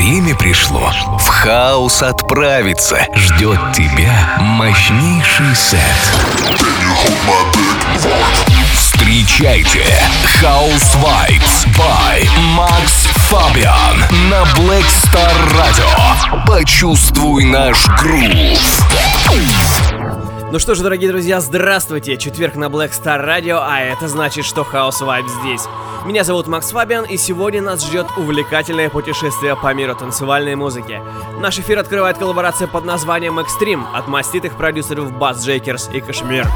Время пришло в хаос отправиться. Ждет тебя мощнейший сет. Встречайте House Vibes by Max Fabian на Black Star Radio. Почувствуй наш грув. Ну что ж, дорогие друзья, здравствуйте! Четверг на Black Star Radio, а это значит, что House Vibes здесь. Меня зовут Макс Фабиан, и сегодня нас ждет увлекательное путешествие по миру танцевальной музыки. Наш эфир открывает коллаборация под названием Extreme от маститых продюсеров Bass Jakers и Кашмир.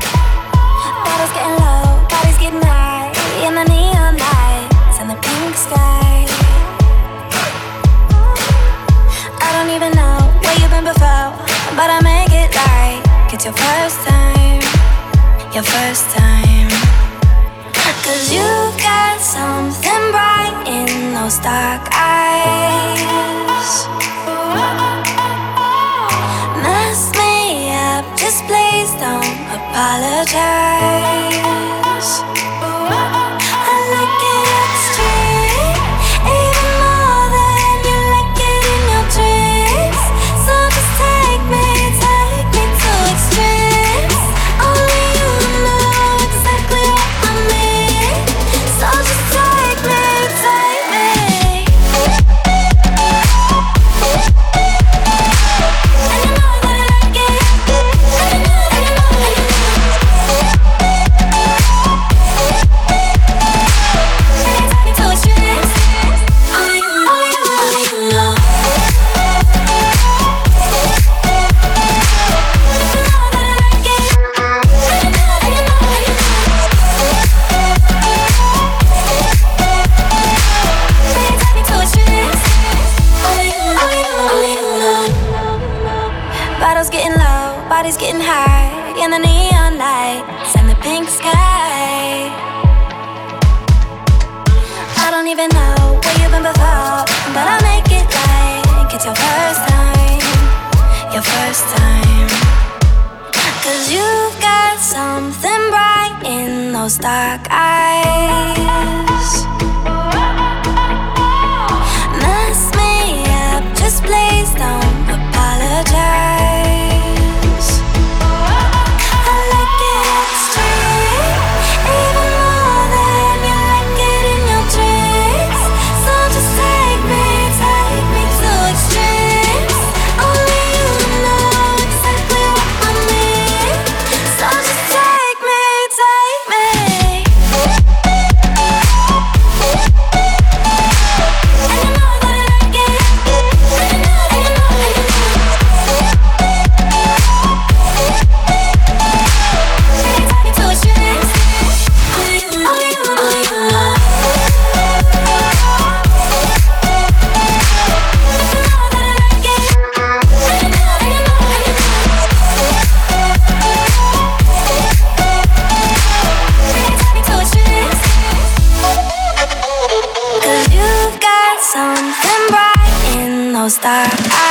It's your first time, 'cause you've got something bright in those dark eyes. Mess me up, just please don't apologize. I like it extreme, even more than you like it in your dreams. So just take me to extremes. Only you know exactly what I mean. So just take me. And you know that I like it. And you know. Take me to extremes. Only you know. Bottles getting low, bodies getting high, in the neon lights and the pink sky. I don't even know where you've been before, but I'll make it like it's your first time, your first time. 'Cause you've got something bright in those dark eyes. Mess me up, just please don't apologize. I like it extreme, even more than you like it in your dreams. So just take me to extremes. Only you know exactly what I mean. So just take me. And you know that I like it. And you know. Take me to extremes. Only you know. Cause you've got something bright in those dark eyes.